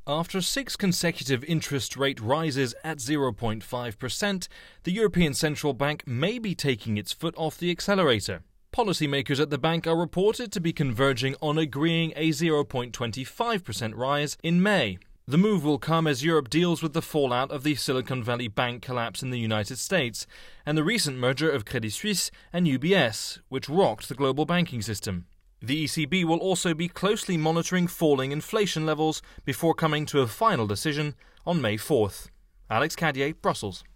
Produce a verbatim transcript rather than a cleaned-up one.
After six consecutive interest rate rises at zero point five percent, the European Central Bank may be taking its foot off the accelerator. Policymakers at the bank are reported to be converging on agreeing a zero point two five percent rise in May. The move will come as Europe deals with the fallout of the Silicon Valley Bank collapse in the United States and the recent merger of Credit Suisse and U B S, which rocked the global banking system. The E C B will also be closely monitoring falling inflation levels before coming to a final decision on May fourth. Alex Cadier, Brussels.